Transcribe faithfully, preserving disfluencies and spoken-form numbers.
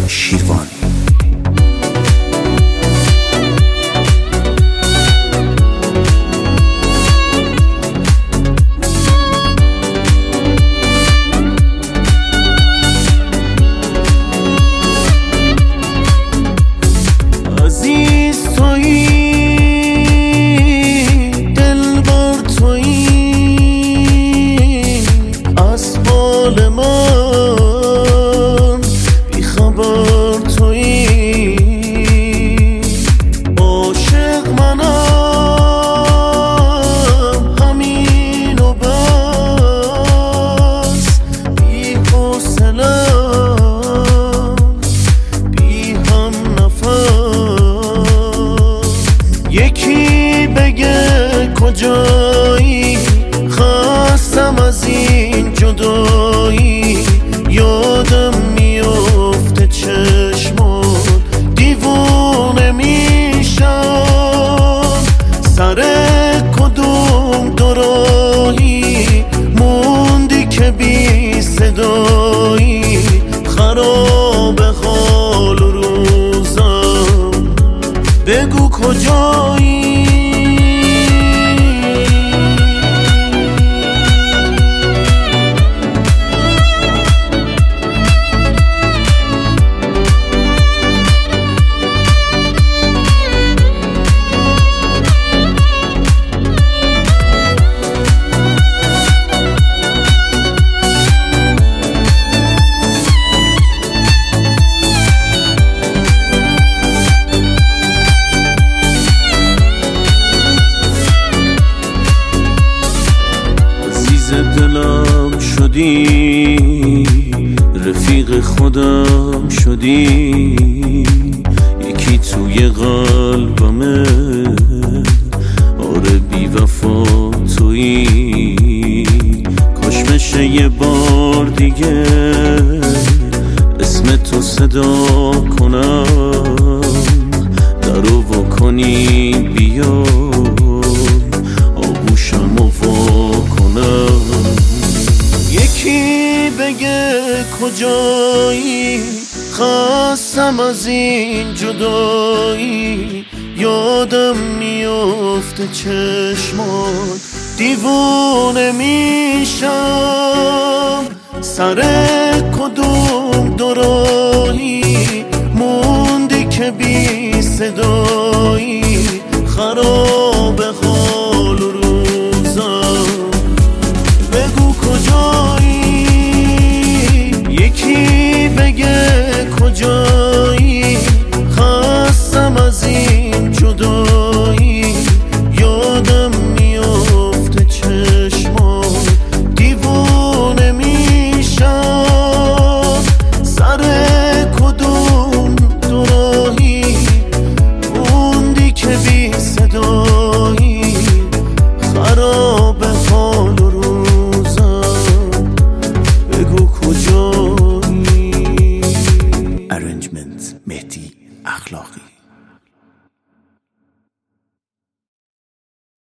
شیروانی. عزیز تویی، دلبر تویی، از حال من بیخبر تویی. عاشق منم همین و بس، بی حوصله‌ام، بی هم نفس. یکی بگه کجایی، خستم از این جدایی. یادم میفته چشمات، دیوونه میشم. سر کدوم دوراهی موندی که بی صدایی. خراب حال و روزم، بگو کجایی. دلم شدی، رفیق خودم شدی. یکی توی قلبمه، آره بی وفا تویی. کاش بشه یه بار دیگه اسم تو صدا کنم، درو واکنی بیا آغوشم و وا کنم. یکی بگه کجایی، خستم از این جدایی. یادم میفته چشمات، دیوونه میشم. سر کدوم دوراهی